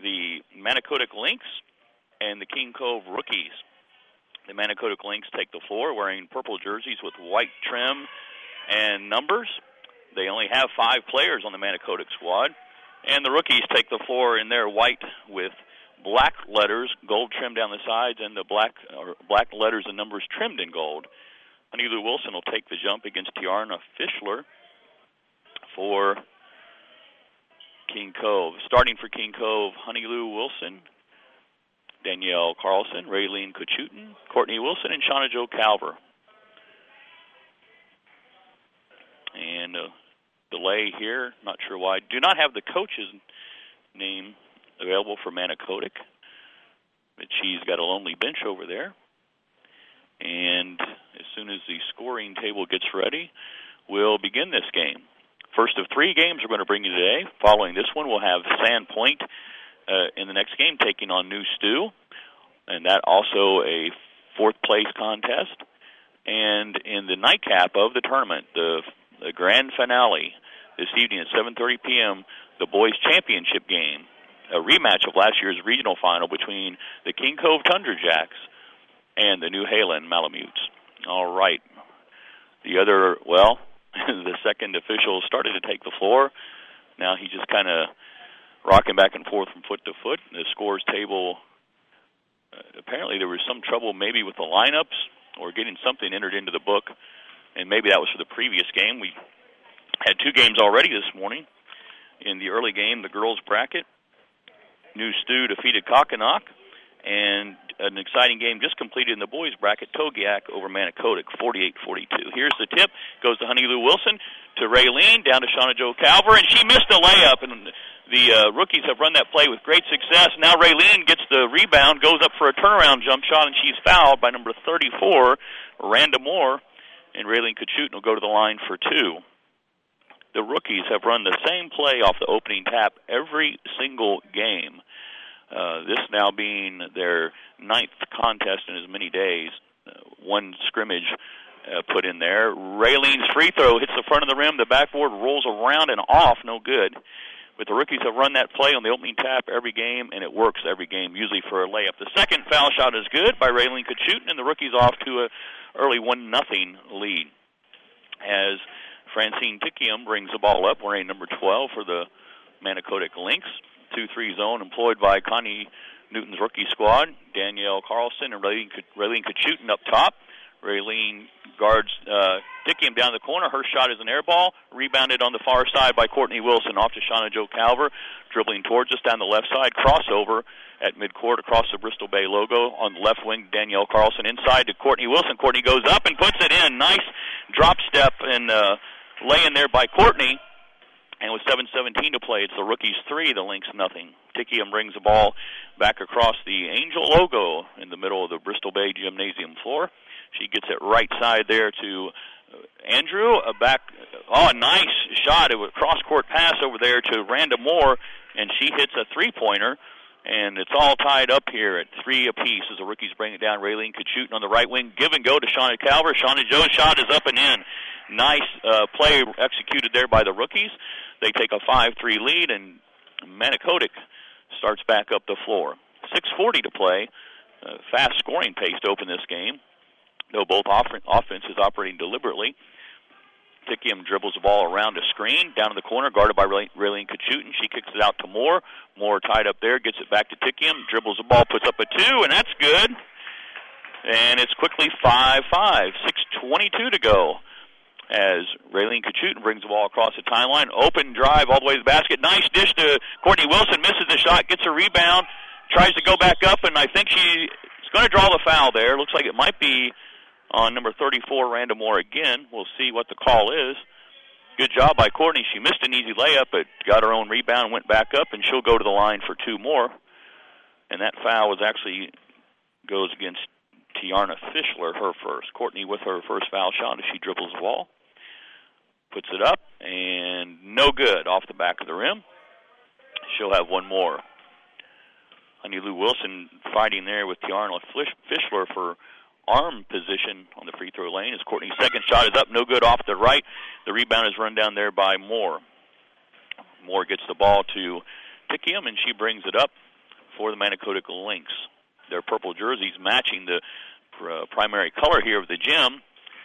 the Manicodic Lynx and the King Cove Rookies. The Manicodic Lynx take the floor wearing purple jerseys with white trim and numbers. They only have 5 players on the Manicodic squad. And the Rookies take the floor in their white with black letters, gold trim down the sides, and the black letters and numbers trimmed in gold. Honey Lou Wilson will take the jump against Tiarna Fischler for King Cove. Starting for King Cove, Honey Lou Wilson, Danielle Carlson, Raylene Kachutin, Courtney Wilson, and Shauna Jo Calver. And delay here, not sure why. Do not have the coach's name available for Manicodic, but she's got a lonely bench over there. And as soon as the scoring table gets ready, we'll begin this game. First of 3 games we're going to bring you today. Following this one, we'll have Sandpoint in the next game taking on New Stew, and that also a 4th place contest. And in the nightcap of the tournament, the grand finale this evening at 7:30 p.m., the boys' championship game, a rematch of last year's regional final between the King Cove Tundra Jacks and the New Halen Malamutes. All right. The second official started to take the floor. Now he's just kind of rocking back and forth from foot to foot. The scores table, apparently there was some trouble maybe with the lineups or getting something entered into the book, and maybe that was for the previous game. We had 2 games already this morning. In the early game, the girls' bracket, New Stew defeated Kokonak, and an exciting game just completed in the boys' bracket, Togiak over Manicodic, 48-42. Here's the tip. Goes to Honey Lou Wilson, to Raylene, down to Shauna Jo Calver, and she missed a layup, and the rookies have run that play with great success. Now Raylene gets the rebound, goes up for a turnaround jump shot, and she's fouled by number 34, Randa Moore, and Raylene Kachutin will go to the line for 2. The rookies have run the same play off the opening tap every single game. This now being their 9th contest in as many days. 1 scrimmage put in there. Raylene's free throw hits the front of the rim. The backboard rolls around and off. No good. But the rookies have run that play on the opening tap every game, and it works every game, usually for a layup. The second foul shot is good by Raylene Kachutin, and the rookies off to an early 1-0 lead. As Francine Tickium brings the ball up, wearing number 12 for the Manicodic Lynx. 2-3 zone employed by Connie Newton's rookie squad. Danielle Carlson and Raylene Kachutin up top. Raylene guards Tickium down the corner. Her shot is an air ball. Rebounded on the far side by Courtney Wilson. Off to Shauna Jo Calver. Dribbling towards us down the left side. Crossover at midcourt across the Bristol Bay logo. On the left wing, Danielle Carlson inside to Courtney Wilson. Courtney goes up and puts it in. Nice drop step and lay in there by Courtney. And with 7:17 to play, it's the rookies 3, the Lynx nothing. Tickium brings the ball back across the Angel logo in the middle of the Bristol Bay gymnasium floor. She gets it right side there to Andrew. Nice shot. It was a cross-court pass over there to Randa Moore, and she hits a 3-pointer. And it's all tied up here at 3 apiece as the rookies bring it down. Raylene Kachutin on the right wing. Give and go to Shauna Calver. Shauna Jo's shot is up and in. Nice play executed there by the rookies. They take a 5-3 lead, and Manicodic starts back up the floor. 6:40 to play. Fast scoring pace to open this game, though both offenses operating deliberately. Tickium dribbles the ball around a screen, down in the corner, guarded by Raylene Kachutin. She kicks it out to Moore. Moore tied up there, gets it back to Tickium, dribbles the ball, puts up a 2, and that's good. And it's quickly 5-5, 6:22 to go. As Raylene Kachutin brings the ball across the timeline. Open drive all the way to the basket. Nice dish to Courtney Wilson. Misses the shot, gets a rebound, tries to go back up, and I think she's going to draw the foul there. Looks like it might be on number 34, Randa Moore again. We'll see what the call is. Good job by Courtney. She missed an easy layup, but got her own rebound, went back up, and she'll go to the line for 2 more. And that foul goes against Tiarna Fischler, her first. Courtney with her first foul shot as she dribbles the ball. Puts it up, and no good off the back of the rim. She'll have 1 more. Honey Lou Wilson fighting there with Tiarna Fischler for arm position on the free throw lane. As Courtney's second shot is up, no good off the right. The rebound is run down there by Moore. Moore gets the ball to Tickium, and she brings it up for the Manicota Lynx. Their purple jerseys matching the primary color here of the gym.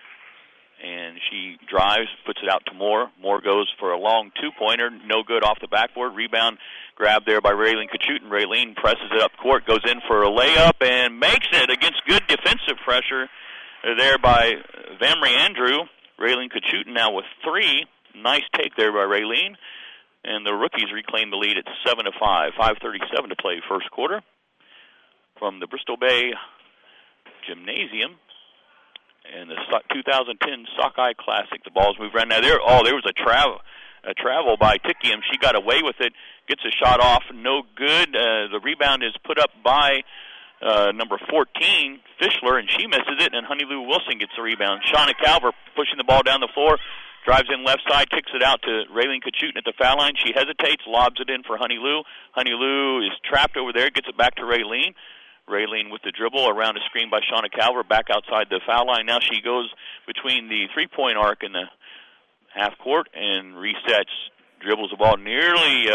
And she drives, puts it out to Moore. Moore goes for a long two-pointer, no good off the backboard. Rebound grab there by Raylene Kachutin. Raylene presses it up court, goes in for a layup, and makes it against good defensive pressure there by Vamry Andrew. Raylene Kachutin now with 3. Nice take there by Raylene. And the rookies reclaim the lead at 7-5. 5:37 to play first quarter. From the Bristol Bay Gymnasium and the 2010 Sockeye Classic. The ball's moved around. Now there was a travel by Tickium. She got away with it, gets a shot off, no good. The rebound is put up by number 14, Fischler, and she misses it, and Honey Lou Wilson gets the rebound. Shauna Calver pushing the ball down the floor, drives in left side, kicks it out to Raylene Kachutin at the foul line. She hesitates, lobs it in for Honey Lou. Honey Lou is trapped over there, gets it back to Raylene. Raylene with the dribble around a screen by Shauna Calver, back outside the foul line. Now she goes between the three-point arc and the half court and resets, dribbles the ball nearly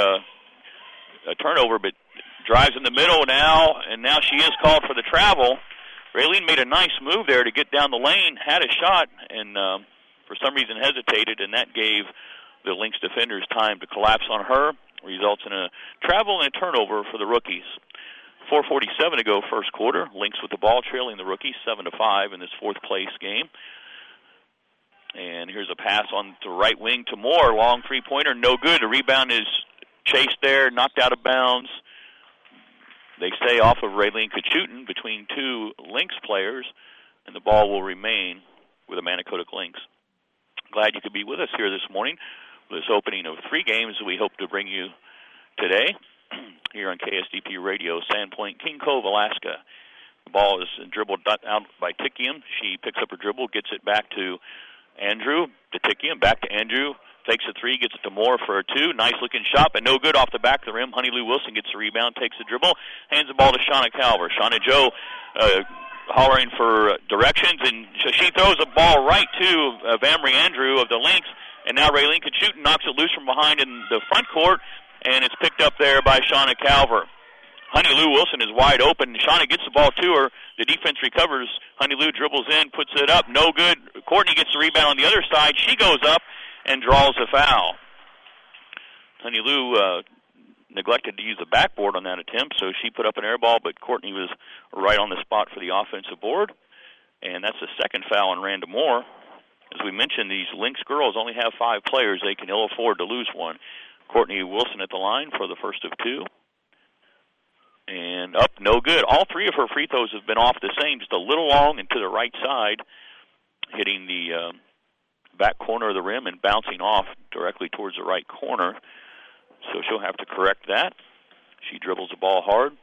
a turnover, but drives in the middle now, and now she is called for the travel. Raylene made a nice move there to get down the lane, had a shot, and for some reason hesitated, and that gave the Lynx defenders time to collapse on her. Results in a travel and a turnover for the rookies. 4:47 to go first quarter. Lynx with the ball, trailing the rookies 7-5 in this fourth place game. And here's a pass on the right wing to Moore. Long three-pointer, no good. The rebound is chased there, knocked out of bounds. They stay off of Raylene Kachutin between two Lynx players, and the ball will remain with the Manicota Lynx. Glad you could be with us here this morning with this opening of 3 games that we hope to bring you today here on KSDP Radio, Sandpoint, King Cove, Alaska. The ball is dribbled out by Tickium. She picks up her dribble, gets it back to Andrew, to Tickium, back to Andrew, takes a 3, gets it to Moore for a 2. Nice-looking shot, but no good off the back of the rim. Honey Lou Wilson gets the rebound, takes the dribble, hands the ball to Shauna Calver. Shauna Joe hollering for directions, and she throws a ball right to Vamry Andrew of the Lynx, and now Raylene Kachutin knocks it loose from behind in the front court, and it's picked up there by Shauna Calver. Honey Lou Wilson is wide open. Shauna gets the ball to her. The defense recovers. Honey Lou dribbles in, puts it up. No good. Courtney gets the rebound on the other side. She goes up and draws a foul. Honey Lou neglected to use the backboard on that attempt, so she put up an air ball, but Courtney was right on the spot for the offensive board. And that's the second foul on Randa Moore. As we mentioned, these Lynx girls only have 5 players. They can ill afford to lose one. Courtney Wilson at the line for the first of 2. And up, no good. All 3 of her free throws have been off the same, just a little long and to the right side, hitting the back corner of the rim and bouncing off directly towards the right corner. So she'll have to correct that. She dribbles the ball hard,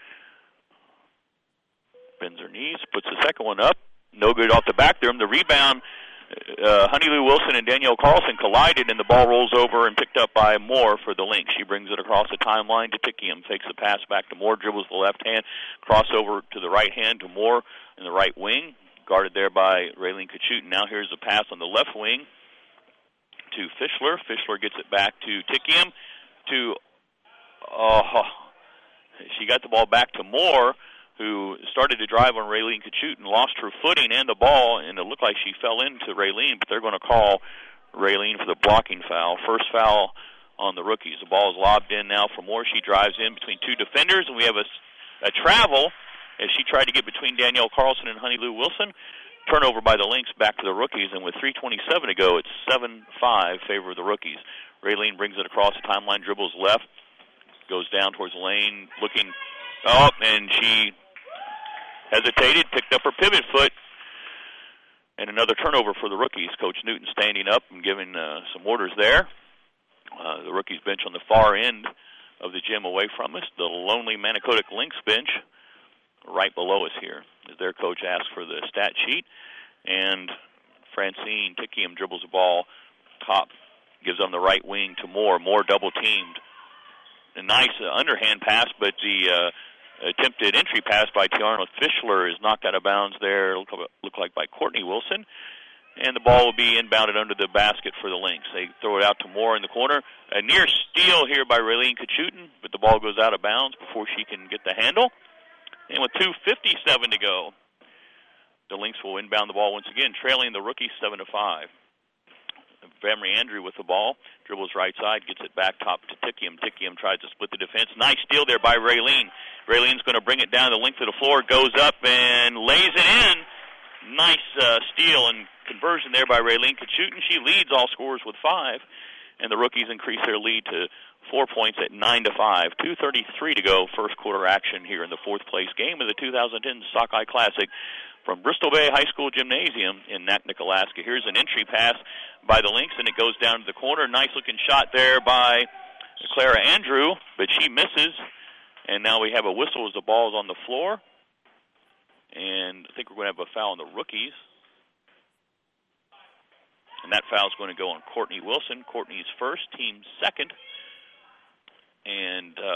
bends her knees, puts the second one up. No good off the back there. The rebound, Honey Lou Wilson and Danielle Carlson collided, and the ball rolls over and picked up by Moore for the Lynx. She brings it across the timeline to Tickium, takes the pass back to Moore, dribbles the left hand, crossover to the right hand to Moore in the right wing, guarded there by Raylene Kachutin. Now here's the pass on the left wing to Fischler. Fischler gets it back to Tickium. She got the ball back to Moore, who started to drive on Raylene Kachutin, lost her footing and the ball, and it looked like she fell into Raylene, but they're going to call Raylene for the blocking foul. First foul on the rookies. The ball is lobbed in now for Moore. She drives in between 2 defenders, and we have a travel as she tried to get between Danielle Carlson and Honey Lou Wilson. Turnover by the Lynx back to the rookies, and with 3:27 to go, it's 7-5 favor of the rookies. Raylene brings it across the timeline, dribbles left, goes down towards the lane, looking up, and she hesitated, picked up her pivot foot, and another turnover for the rookies. Coach Newton standing up and giving some orders there. The rookies bench on the far end of the gym away from us. The lonely Manicota Lynx bench right below us here as their coach asks for the stat sheet. And Francine Tickium dribbles the ball top, gives on the right wing to Moore. Moore double-teamed. A nice underhand pass, but the attempted entry pass by Tiarna Fischler is knocked out of bounds there, look like by Courtney Wilson. and the ball will be inbounded under the basket for the Lynx. They throw it out to Moore in the corner. A near steal here by Raylene Kachutin, but the ball goes out of bounds before she can get the handle. And with 2:57 to go, the Lynx will inbound the ball once again, trailing the rookie 7-5. Vamry Andrew with the ball, dribbles right side, gets it back top to Tickium. Tickium tries to split the defense. Nice steal there by Raylene. Raylene's going to bring it down the length of the floor, goes up and lays it in. Nice steal and conversion there by Raylene Kachutin. She leads all scorers with 5, and the rookies increase their lead to 4 points at 9-5. 2:33 to go, first quarter action here in the fourth place game of the 2010 Sockeye Classic from Bristol Bay High School Gymnasium in Naknek, Alaska. Here's an entry pass by the Lynx, and it goes down to the corner. Nice-looking shot there by Clara Andrew, but she misses. And now we have a whistle as the ball is on the floor. And I think we're going to have a foul on the rookies. And that foul is going to go on Courtney Wilson. Courtney's first, team second. And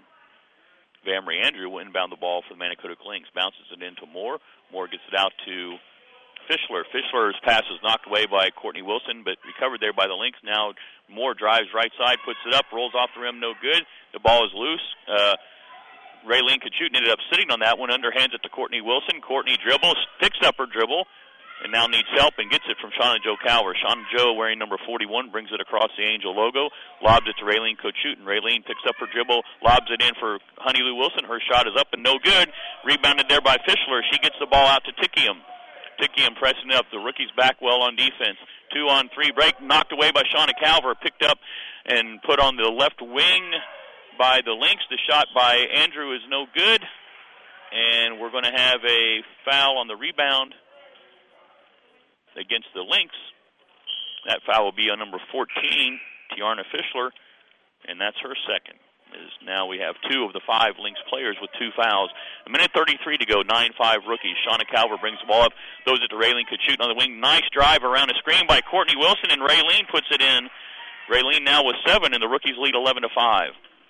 Vamry Andrew will inbound the ball for the Manicota Lynx. Bounces it into Moore. Moore gets it out to Fischler. Fischler's pass is knocked away by Courtney Wilson, but recovered there by the Lynx. Now Moore drives right side, puts it up, rolls off the rim, no good. The ball is loose. Raylene Kachutin ended up sitting on that one, underhands it to Courtney Wilson. Courtney dribbles, picks up her dribble, and now needs help and gets it from Shauna Jo Calver. Shauna Jo, wearing number 41, brings it across the Angel logo, lobs it to Raylene Kachutin. Raylene picks up her dribble, lobs it in for Honey Lou Wilson. Her shot is up and no good. Rebounded there by Fischler. She gets the ball out to Tickium. Tickium pressing up. The rookies back well on defense. 2-on-3 break, knocked away by Shauna Calver, picked up and put on the left wing by the Lynx. The shot by Andrew is no good, and we're going to have a foul on the rebound against the Lynx. That foul will be on number 14, Tiarna Fischler, and that's her second. Now we have 2 of the 5 Lynx players with 2 fouls. 1:33 to go, 9-5 rookies. Shauna Calver brings the ball up, throws it to Raylene Kachutin on the wing. Nice drive around a screen by Courtney Wilson, and Raylene puts it in. Raylene now with 7, and the rookies lead 11-5.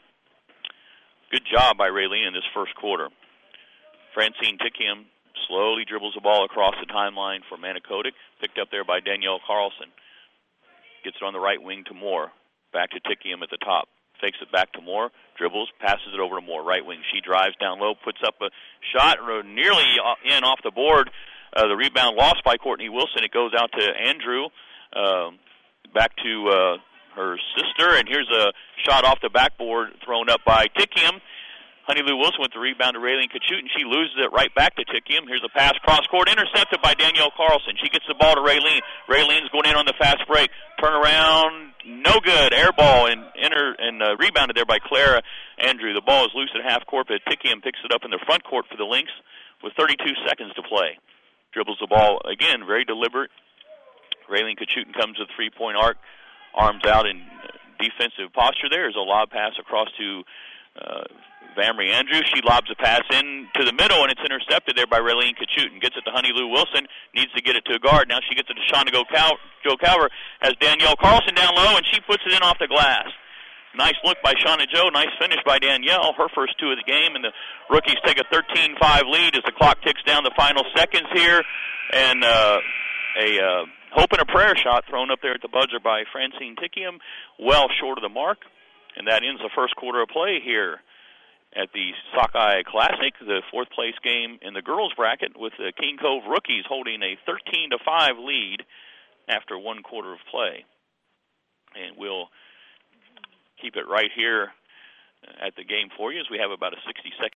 Good job by Raylene in this first quarter. Francine Tickium slowly dribbles the ball across the timeline for Manicota, picked up there by Danielle Carlson. Gets it on the right wing to Moore. Back to Tickium at the top. Fakes it back to Moore, dribbles, passes it over to Moore, right wing. She drives down low, puts up a shot, nearly in off the board. The rebound lost by Courtney Wilson. It goes out to Andrew, back to her sister, and here's a shot off the backboard thrown up by Tickium. Honey Lou Wilson with the rebound to Raylene Kachutin. She loses it right back to Tickium. Here's a pass cross-court, intercepted by Danielle Carlson. She gets the ball to Raylene. Raylene's going in on the fast break. Turn around, no good. Air ball and rebounded there by Clara Andrew. The ball is loose at half court, but Tickium picks it up in the front court for the Lynx with 32 seconds to play. Dribbles the ball, again, very deliberate. Raylene Kachutin comes to the three-point arc, arms out in defensive posture. There's a lob pass across to Vamry Andrew. She lobs a pass in to the middle, and it's intercepted there by Raylene Kachutin. Gets it to Honey Lou Wilson. Needs to get it to a guard. Now she gets it to Shauna Jo Calver. Has Danielle Carlson down low, and she puts it in off the glass. Nice look by Shauna Jo. Nice finish by Danielle. Her first 2 of the game, and the rookies take a 13-5 lead as the clock ticks down the final seconds here. And a hope and a prayer shot thrown up there at the buzzer by Francine Tickium, well short of the mark. And that ends the first quarter of play here at the Sockeye Classic, the fourth place game in the girls bracket, with the King Cove rookies holding a 13-5 lead after 1 quarter of play. And we'll keep it right here at the game for you as we have about a 60-second